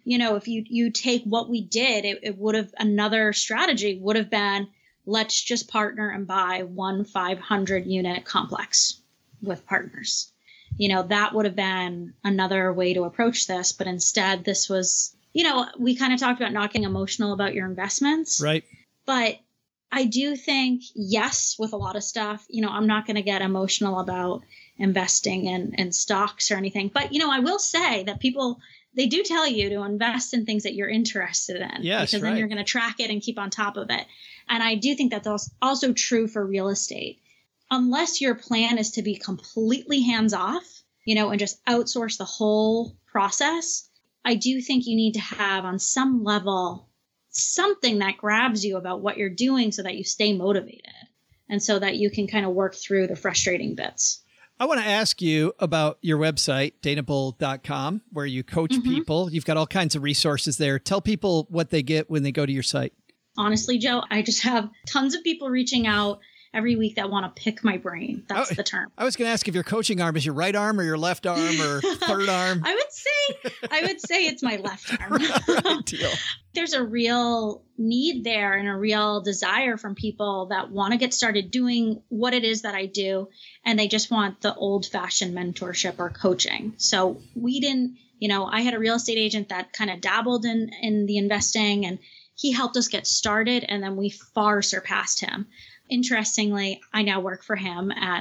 If you take what we did, it would have, another strategy would have been, let's just partner and buy one 500 unit complex with partners. That would have been another way to approach this. But instead, this was, we kind of talked about not getting emotional about your investments. Right. But I do think, yes, with a lot of stuff, I'm not going to get emotional about investing in stocks or anything. But, I will say that people, they do tell you to invest in things that you're interested in. Yes, because then you're going to track it and keep on top of it. And I do think that's also true for real estate. Unless your plan is to be completely hands off, and just outsource the whole process, I do think you need to have on some level something that grabs you about what you're doing so that you stay motivated and so that you can kind of work through the frustrating bits. I want to ask you about your website, danabull.com, where you coach people. You've got all kinds of resources there. Tell people what they get when they go to your site. Honestly, Joe, I just have tons of people reaching out every week that want to pick my brain. That's the term. I was going to ask if your coaching arm is your right arm or your left arm or third arm. I would say it's my left arm. Right, deal. There's a real need there and a real desire from people that want to get started doing what it is that I do. And they just want the old fashioned mentorship or coaching. So we didn't, I had a real estate agent that kind of dabbled in the investing, and he helped us get started. And then we far surpassed him. Interestingly, I now work for him at,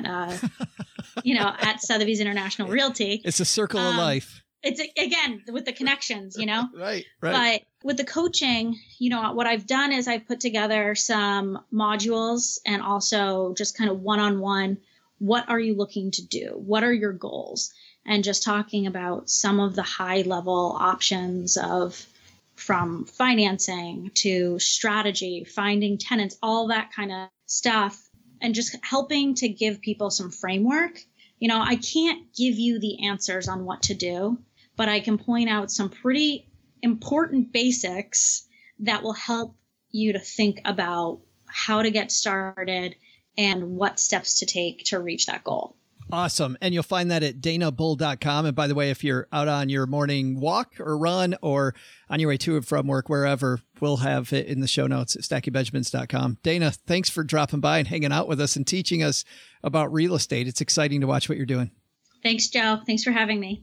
at Sotheby's International Realty. It's a circle of life. It's, again, with the connections, Right. But with the coaching, what I've done is I've put together some modules and also just kind of one-on-one. What are you looking to do? What are your goals? And just talking about some of the high-level options from financing to strategy, finding tenants, all that kind of stuff, and just helping to give people some framework. I can't give you the answers on what to do, but I can point out some pretty important basics that will help you to think about how to get started and what steps to take to reach that goal. Awesome. And you'll find that at danabull.com. And by the way, if you're out on your morning walk or run or on your way to and from work, wherever, we'll have it in the show notes at stackingbenjamins.com. Dana, thanks for dropping by and hanging out with us and teaching us about real estate. It's exciting to watch what you're doing. Thanks, Joe. Thanks for having me.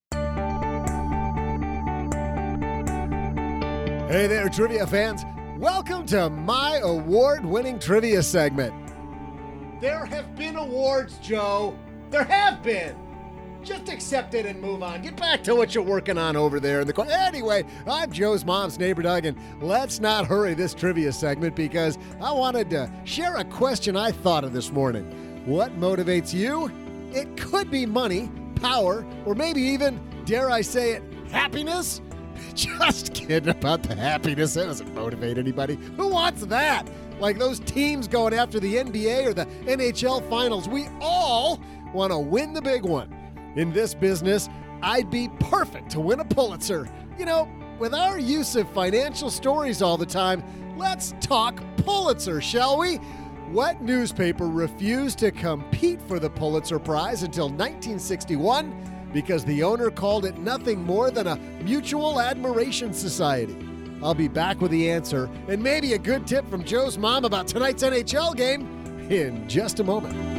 Hey there, trivia fans. Welcome to my award-winning trivia segment. There have been awards, Joe. There have been. Just accept it and move on. Get back to what you're working on over there in the corner. Anyway, I'm Joe's mom's neighbor, Doug, and let's not hurry this trivia segment because I wanted to share a question I thought of this morning. What motivates you? It could be money, power, or maybe even, dare I say it, happiness? Just kidding about the happiness. That doesn't motivate anybody. Who wants that? Like those teams going after the NBA or the NHL finals. We all want to win the big one. In this business, I'd be perfect to win a Pulitzer. With our use of financial stories all the time, let's talk Pulitzer, shall we? What newspaper refused to compete for the Pulitzer Prize until 1961 because the owner called it nothing more than a mutual admiration society? I'll be back with the answer and maybe a good tip from Joe's mom about tonight's NHL game in just a moment.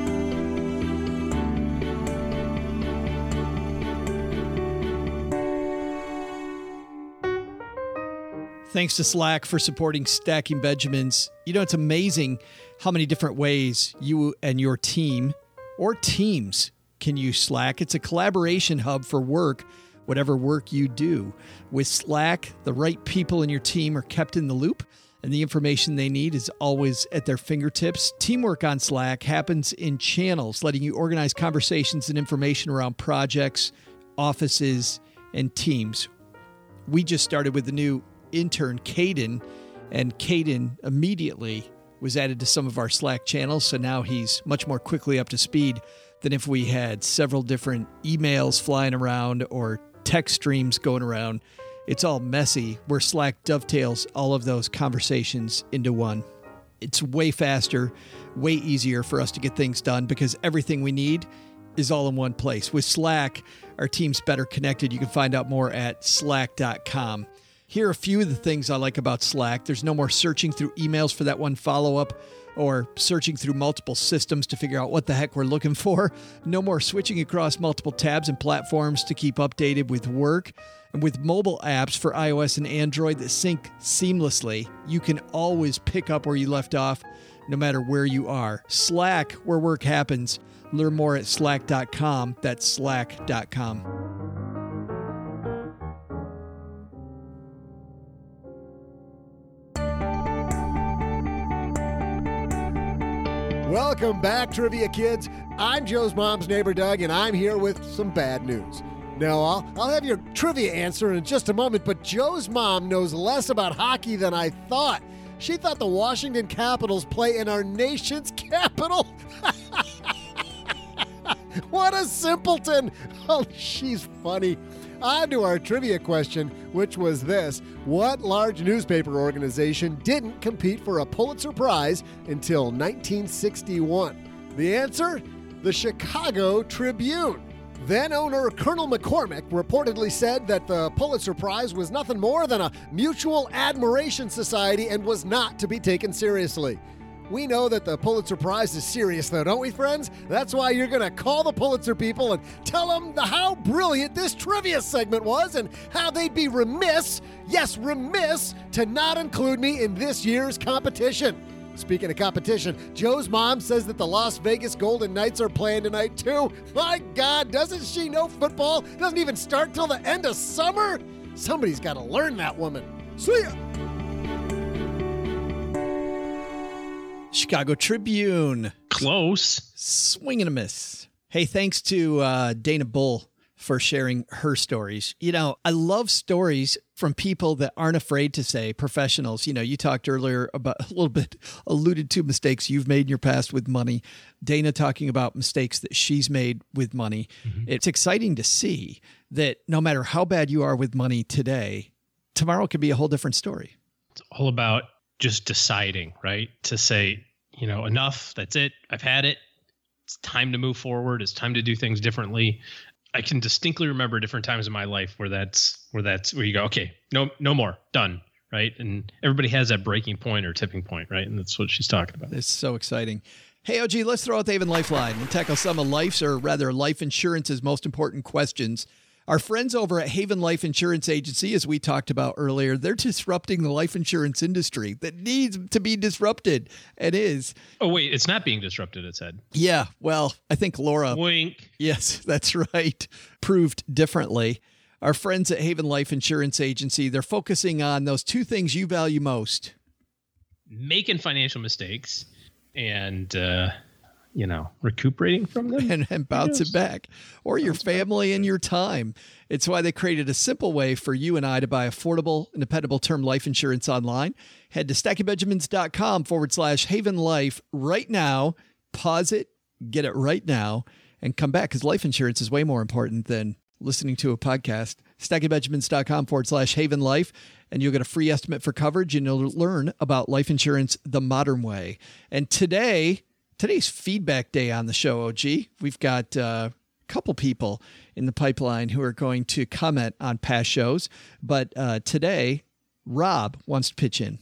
Thanks to Slack for supporting Stacking Benjamins. It's amazing how many different ways you and your team or teams can use Slack. It's a collaboration hub for work, whatever work you do. With Slack, the right people in your team are kept in the loop, and the information they need is always at their fingertips. Teamwork on Slack happens in channels, letting you organize conversations and information around projects, offices, and teams. We just started with the new intern, Caden, and Caden immediately was added to some of our Slack channels, so now he's much more quickly up to speed than if we had several different emails flying around or text streams going around. It's all messy, where Slack dovetails all of those conversations into one. It's way faster, way easier for us to get things done because everything we need is all in one place. With Slack, our team's better connected. You can find out more at slack.com. Here are a few of the things I like about Slack. There's no more searching through emails for that one follow-up or searching through multiple systems to figure out what the heck we're looking for. No more switching across multiple tabs and platforms to keep updated with work. And with mobile apps for iOS and Android that sync seamlessly, you can always pick up where you left off, no matter where you are. Slack, where work happens. Learn more at slack.com. That's slack.com. Welcome back, Trivia Kids. I'm Joe's mom's neighbor, Doug, and I'm here with some bad news. Now, I'll have your trivia answer in just a moment, but Joe's mom knows less about hockey than I thought. She thought the Washington Capitals play in our nation's capital. What a simpleton. Oh, she's funny. On to our trivia question, which was this. What large newspaper organization didn't compete for a Pulitzer Prize until 1961? The answer? The Chicago Tribune. Then owner Colonel McCormick reportedly said that the Pulitzer Prize was nothing more than a mutual admiration society and was not to be taken seriously. We know that the Pulitzer Prize is serious, though, don't we, friends? That's why you're going to call the Pulitzer people and tell them how brilliant this trivia segment was and how they'd be remiss, yes, remiss, to not include me in this year's competition. Speaking of competition, Joe's mom says that the Las Vegas Golden Knights are playing tonight, too. My God, doesn't she know football doesn't even start till the end of summer? Somebody's got to learn that woman. See ya! Chicago Tribune. Close. Swing and a miss. Hey, thanks to Dana Bull for sharing her stories. You know, I love stories from people that aren't afraid to say, professionals. You know, you talked earlier about a little bit, alluded to mistakes you've made in your past with money. Dana talking about mistakes that she's made with money. Mm-hmm. It's exciting to see that no matter how bad you are with money today, tomorrow could be a whole different story. It's all about just deciding, right? To say, you know, enough, that's it. I've had it. It's time to move forward. It's time to do things differently. I can distinctly remember different times in my life where you go, okay, no more, done, right? And everybody has that breaking point or tipping point, right? And that's what she's talking about. It's so exciting. Hey, OG, let's throw out the Haven Lifeline and tackle some of life insurance's most important questions. Our friends over at Haven Life Insurance Agency, as we talked about earlier, they're disrupting the life insurance industry that needs to be disrupted and is. Oh, wait, it's not being disrupted, it said. Yeah, well, I think Laura. Wink. Yes, that's right. Proved differently. Our friends at Haven Life Insurance Agency, they're focusing on those two things you value most. Making financial mistakes and, recuperating from them and bouncing back, or your family and your time. It's why they created a simple way for you and I to buy affordable and dependable term life insurance online. Head to stackingbenjamins.com/Haven Life right now. Pause it, get it right now, and come back because life insurance is way more important than listening to a podcast. stackingbenjamins.com/Haven Life, and you'll get a free estimate for coverage, and you'll learn about life insurance the modern way. And today's feedback day on the show, OG. We've got a couple people in the pipeline who are going to comment on past shows. But today, Rob wants to pitch in.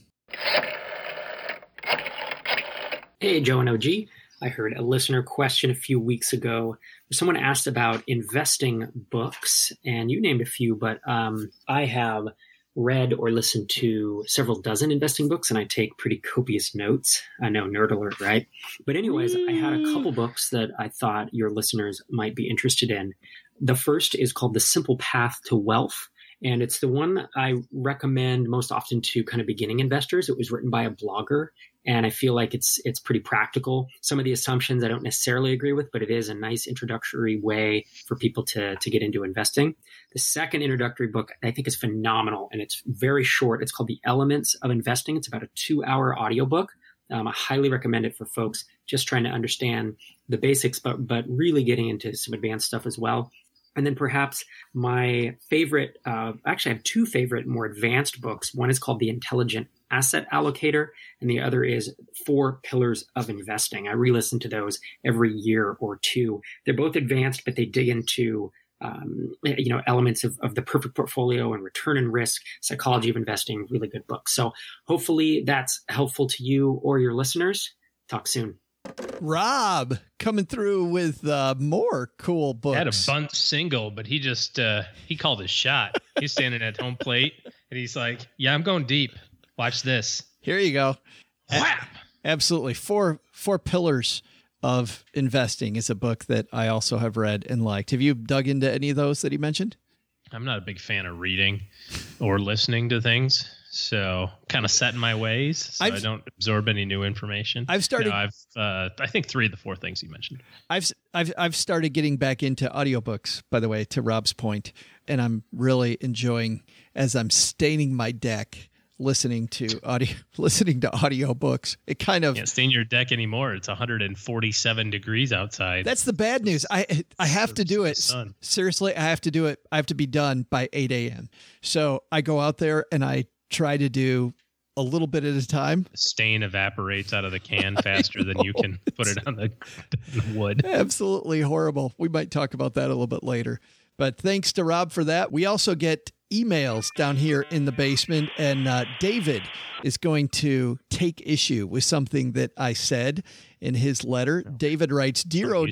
Hey, Joe and OG. I heard a listener question a few weeks ago. Someone asked about investing books, and you named a few, but I have read or listened to several dozen investing books, and I take pretty copious notes. I know, nerd alert, right? But anyways, I had a couple books that I thought your listeners might be interested in. The first is called The Simple Path to Wealth, And it's the one that I recommend most often to kind of beginning investors. It was written by a blogger, and I feel like it's pretty practical. Some of the assumptions I don't necessarily agree with, but it is a nice introductory way for people to get into investing. The second introductory book I think is phenomenal, and it's very short. It's called The Elements of Investing. It's about a 2-hour audiobook. I highly recommend it for folks just trying to understand the basics, but really getting into some advanced stuff as well. And then perhaps my favorite, actually I have two favorite more advanced books. One is called The Intelligent Asset Allocator, and the other is 4 Pillars of Investing. I re-listen to those every year or two. They're both advanced, but they dig into elements of the perfect portfolio and return and risk, psychology of investing, really good books. So hopefully that's helpful to you or your listeners. Talk soon. Rob coming through with more cool books. Had a bunt single, but he just he called his shot. He's standing at home plate and he's like, "Yeah, I'm going deep. Watch this." Here you go. Whap! Absolutely. Four Pillars of Investing is a book that I also have read and liked. Have you dug into any of those that he mentioned? I'm not a big fan of reading or listening to things, so kind of set in my ways, so I don't absorb any new information. I've started. I think 3 of the 4 things you mentioned. I've started getting back into audiobooks, by the way, to Rob's point, and I'm really enjoying, as I'm staining my deck, listening to audiobooks. It kind of can't stain your deck anymore. It's 147 degrees outside. That's the bad news. I have to do it. Seriously, I have to do it. I have to be done by 8 a.m. So I go out there and I try to do a little bit at a time. The stain evaporates out of the can faster than you can put it on the wood. Absolutely horrible. We might talk about that a little bit later. But thanks to Rob for that. We also get emails down here in the basement, and David is going to take issue with something that I said in his letter. David writes, Dear OG,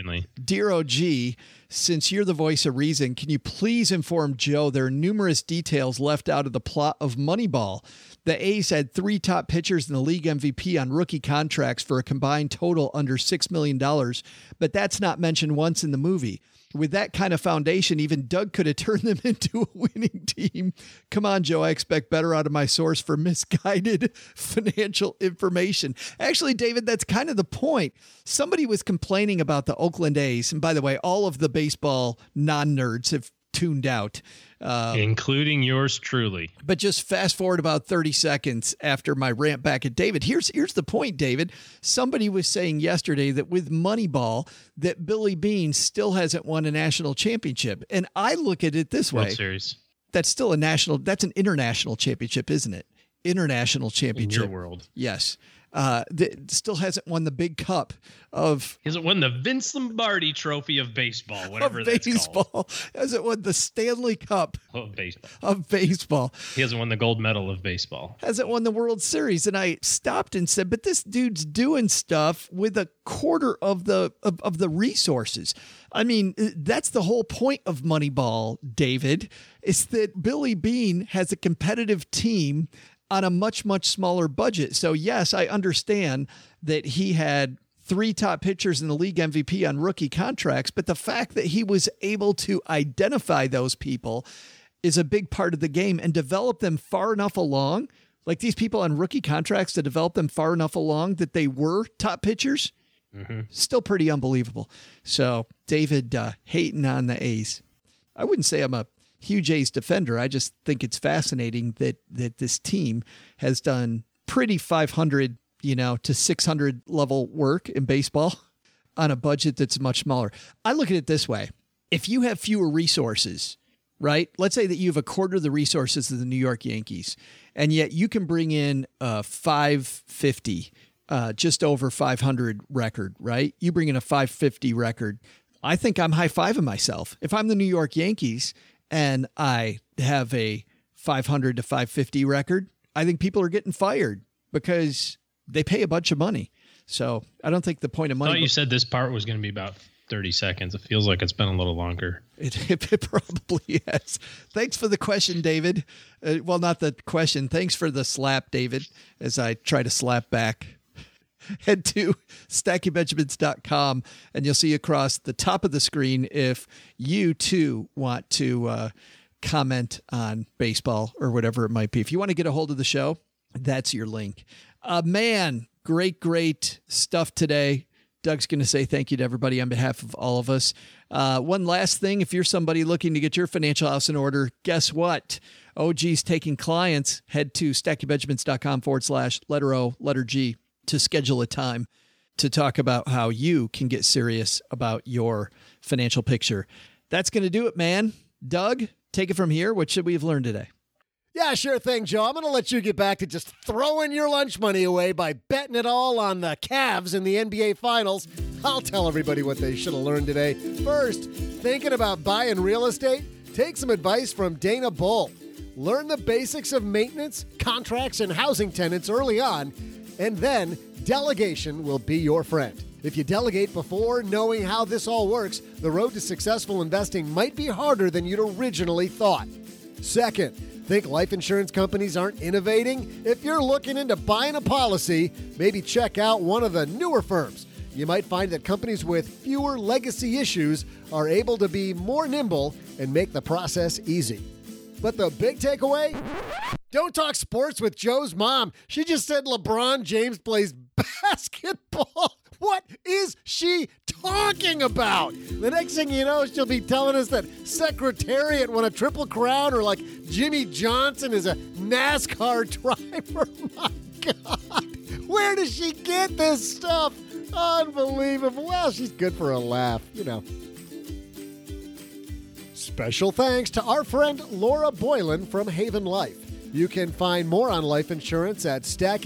since you're the voice of reason, can you please inform Joe there are numerous details left out of the plot of Moneyball? The A's had 3 top pitchers in the league MVP on rookie contracts for a combined total under $6 million, but that's not mentioned once in the movie. With that kind of foundation, even Doug could have turned them into a winning team. Come on, Joe. I expect better out of my source for misguided financial information. Actually, David, that's kind of the point. Somebody was complaining about the Oakland A's. And by the way, all of the baseball non-nerds have tuned out. Including yours truly. But just fast forward about 30 seconds after my rant back at David. Here's the point, David. Somebody was saying yesterday that with Moneyball, that Billy Beane still hasn't won a national championship. And I look at it this way. World Series. That's an international championship, isn't it? International championship. In your world. Yes. That still hasn't won the big cup of. He hasn't won the Vince Lombardi Trophy of baseball, whatever that's called. Hasn't won the Stanley Cup of baseball. He hasn't won the gold medal of baseball. Hasn't won the World Series. And I stopped and said, but this dude's doing stuff with a quarter of the resources. I mean, that's the whole point of Moneyball, David, is that Billy Beane has a competitive team on a much, much smaller budget. So yes, I understand that he had 3 top pitchers in the league MVP on rookie contracts, but the fact that he was able to identify those people is a big part of the game and develop them far enough along, like these people on rookie contracts, to develop them far enough along that they were top pitchers. Mm-hmm. Still pretty unbelievable. So David hating on the A's. I wouldn't say I'm a huge A's defender. I just think it's fascinating that this team has done pretty 500, to 600 level work in baseball on a budget that's much smaller. I look at it this way. If you have fewer resources, right? Let's say that you have a quarter of the resources of the New York Yankees, and yet you can bring in a 550, just over 500 record, right? You bring in a 550 record. I think I'm high-fiving myself. If I'm the New York Yankees and I have a 500 to 550 record, I think people are getting fired because they pay a bunch of money. So I don't think the point of money. I thought you said this part was going to be about 30 seconds. It feels like it's been a little longer. It probably has. Thanks for the question, David. Well, not the question. Thanks for the slap, David, as I try to slap back. Head to stackingbenjamins.com and you'll see across the top of the screen if you too want to comment on baseball or whatever it might be. If you want to get a hold of the show, that's your link. Man, great stuff today. Doug's going to say thank you to everybody on behalf of all of us. One last thing, if you're somebody looking to get your financial house in order, guess what? OG's taking clients. Head to stackingbenjamins.com/letter O, letter G to schedule a time to talk about how you can get serious about your financial picture. That's going to do it, man. Doug, take it from here. What should we have learned today? Yeah, sure thing, Joe. I'm going to let you get back to just throwing your lunch money away by betting it all on the Cavs in the NBA Finals. I'll tell everybody what they should have learned today. First, thinking about buying real estate? Take some advice from Dana Bull. Learn the basics of maintenance, contracts, and housing tenants early on, and then delegation will be your friend. If you delegate before knowing how this all works, the road to successful investing might be harder than you'd originally thought. Second, think life insurance companies aren't innovating? If you're looking into buying a policy, maybe check out one of the newer firms. You might find that companies with fewer legacy issues are able to be more nimble and make the process easy. But the big takeaway? Don't talk sports with Joe's mom. She just said LeBron James plays basketball. What is she talking about? The next thing you know, she'll be telling us that Secretariat won a Triple Crown, or like Jimmy Johnson is a NASCAR driver. My God. Where does she get this stuff? Unbelievable. Well, she's good for a laugh, you know. Special thanks to our friend Laura Boylan from Haven Life. You can find more on life insurance at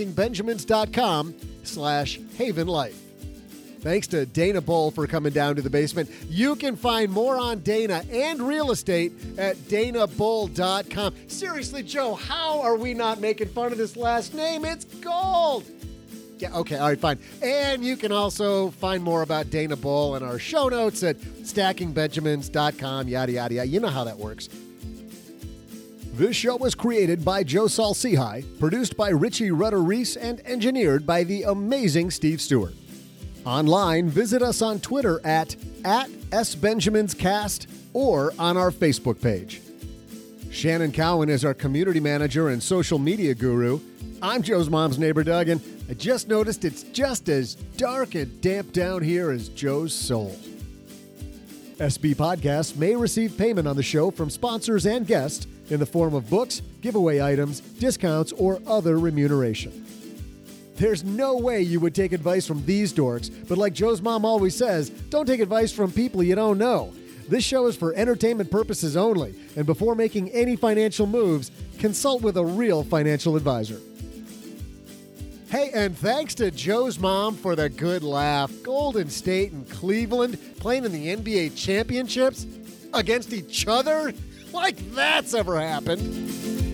stackingbenjamins.com/Haven Life. Thanks to Dana Bull for coming down to the basement. You can find more on Dana and real estate at danabull.com. Seriously, Joe, how are we not making fun of this last name? It's gold. Yeah, okay, all right, fine. And you can also find more about Dana Bull in our show notes at stackingbenjamins.com, yada, yada, yada. You know how that works. This show was created by Joe Saul-Sehy, produced by Richie Rutter-Reese, and engineered by the amazing Steve Stewart. Online, visit us on Twitter at @SBenjaminsCast or on our Facebook page. Shannon Cowan is our community manager and social media guru. I'm Joe's mom's neighbor, Doug, and I just noticed it's just as dark and damp down here as Joe's soul. SB Podcasts may receive payment on the show from sponsors and guests in the form of books, giveaway items, discounts, or other remuneration. There's no way you would take advice from these dorks, but like Joe's mom always says, don't take advice from people you don't know. This show is for entertainment purposes only, and before making any financial moves, consult with a real financial advisor. Hey, and thanks to Joe's mom for the good laugh. Golden State and Cleveland playing in the NBA championships against each other? Like that's ever happened.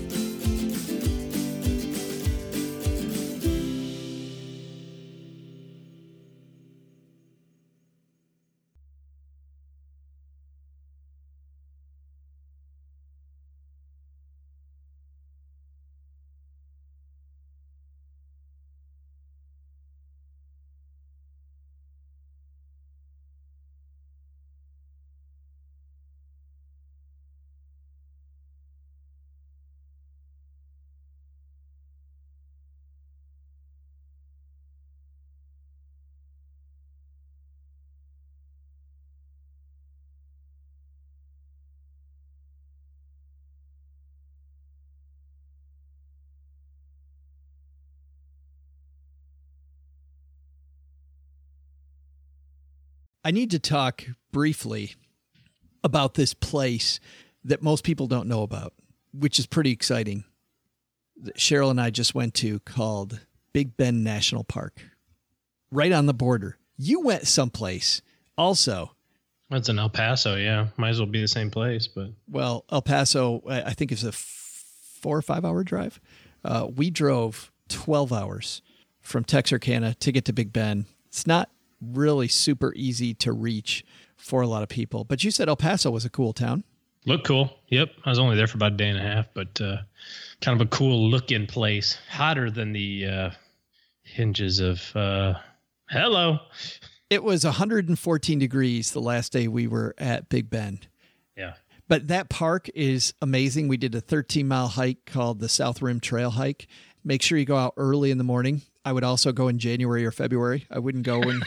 I need to talk briefly about this place that most people don't know about, which is pretty exciting, that Cheryl and I just went to, called Big Bend National Park, right on the border. You went someplace also. That's in El Paso, yeah. Might as well be the same place, but... Well, El Paso, I think it's a 4 or 5 hour drive. We drove 12 hours from Texarkana to get to Big Bend. It's not really super easy to reach for a lot of people. But you said El Paso was a cool town. Looked cool. Yep. I was only there for about a day and a half, but kind of a cool looking place. Hotter than the hinges of hello. It was 114 degrees the last day we were at Big Bend. Yeah. But that park is amazing. We did a 13-mile hike called the South Rim Trail Hike. Make sure you go out early in the morning. I would also go in January or February. I wouldn't go when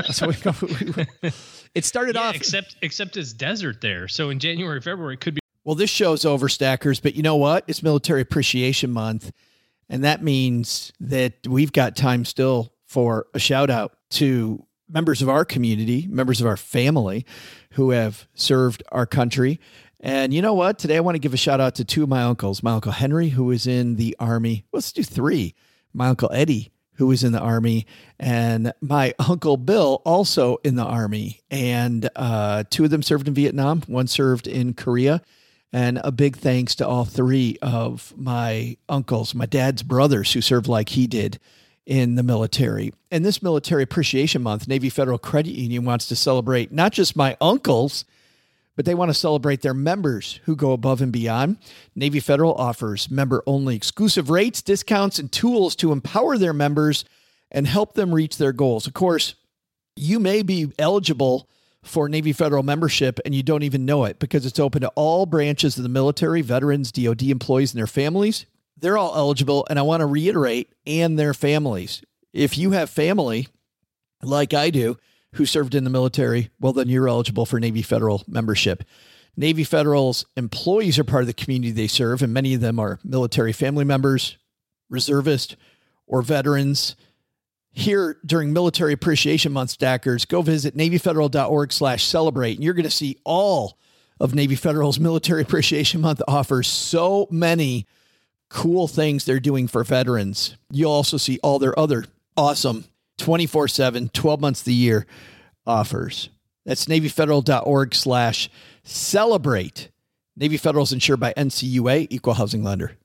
it started off. Except it's desert there. So in January, February, it could be. Well, this show's over, Stackers, but you know what? It's Military Appreciation Month, and that means that we've got time still for a shout out to members of our community, members of our family who have served our country. And you know what? Today I want to give a shout out to two of my uncles. My Uncle Henry, who was in the Army. Let's do three. My Uncle Eddie, who was in the Army, and my Uncle Bill, also in the Army. And two of them served in Vietnam. One served in Korea. And a big thanks to all three of my uncles, my dad's brothers, who served like he did in the military. And this Military Appreciation Month, Navy Federal Credit Union wants to celebrate not just my uncles, but they want to celebrate their members who go above and beyond. Navy Federal offers member-only exclusive rates, discounts, and tools to empower their members and help them reach their goals. Of course, you may be eligible for Navy Federal membership and you don't even know it because it's open to all branches of the military, veterans, DOD employees, and their families. They're all eligible, and I want to reiterate, and their families. If you have family, like I do, who served in the military, well, then you're eligible for Navy Federal membership. Navy Federal's employees are part of the community they serve, and many of them are military family members, reservists, or veterans. Here during Military Appreciation Month, Stackers, go visit NavyFederal.org/celebrate, and you're going to see all of Navy Federal's Military Appreciation Month offers so many cool things they're doing for veterans. You'll also see all their other awesome 24/7, 12 months of the year offers. That's NavyFederal.org/celebrate. Navy Federal is insured by NCUA, Equal Housing Lender.